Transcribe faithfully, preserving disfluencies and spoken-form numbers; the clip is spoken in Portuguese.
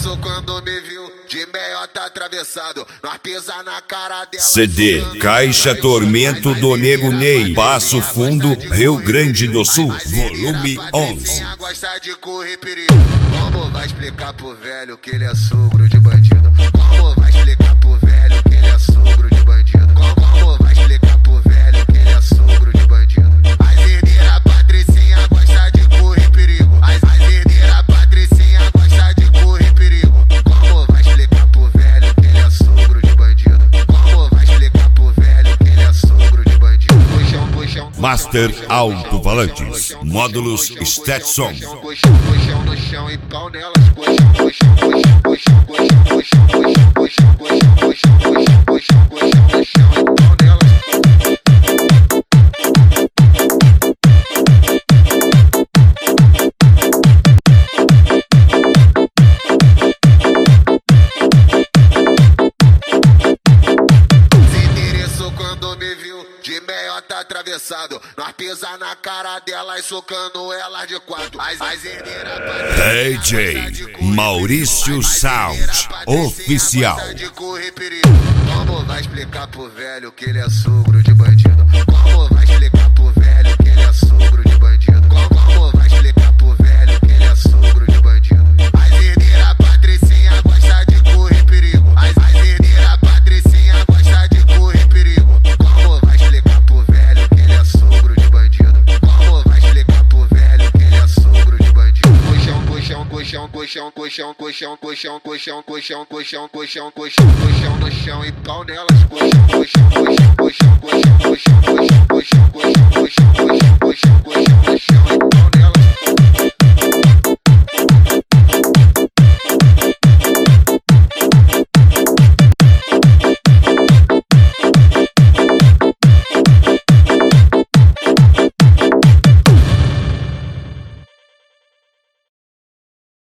interessou quando me viu de meiota atravessado. Nós pisa na cara dela. C D Caixa Tormento do Nego Ney, Passo Fundo, Rio Grande do Sul, volume onze. Gosta de correr perigo. Como vai explicar pro velho que ele é sogro de bandido? Como vai explicar pro velho que ele é sogro de bandido? Como vai explicar pro velho que ele é sogro de bandido? As herdeiras Patricinha gosta de correr perigo. As, as herdeiras Patricinha gosta de correr perigo. Como vai explicar pro velho que ele é sogro de bandido? Como vai explicar pro velho que ele é sogro de bandido? Puxão, puxão. Master Alto-Falantes, módulos Stetson. Puxão, puxão no chão e pau nelas. Puxão, puxão, puxão, puxão, puxão, puxão, puxão, puxão, puxão, puxão, puxão, puxão, puxão no chão e pau nelas. Se interessou quando me viu de meiota atravessado. Nós pisa na cara dela e socando elas de quatro. As, as herdeiras D J Maurício Sound Oficial. Como vai explicar pro velho que ele é sogro de bandido? Como vai explicar pro velho que ele é sogro de bandido? Como vai explicar pro velho que ele é sogro de bandido? As herdeiras Patricinha gosta de correr perigo. As, as herdeiras Patricinha gosta de correr perigo. Como vai explicar pro velho que ele é sogro de bandido? Como vai explicar pro velho que ele é sogro de bandido? Puxão, puxão, puxão, puxão, puxão, puxão, puxão, puxão, puxão, puxão, puxão, puxão, puxão no chão e pau nelas. Puxão, puxão, puxão, puxão, puxão, puxão, puxão, puxão, puxão, puxão, puxão, puxão, puxão no chão e pau nelas.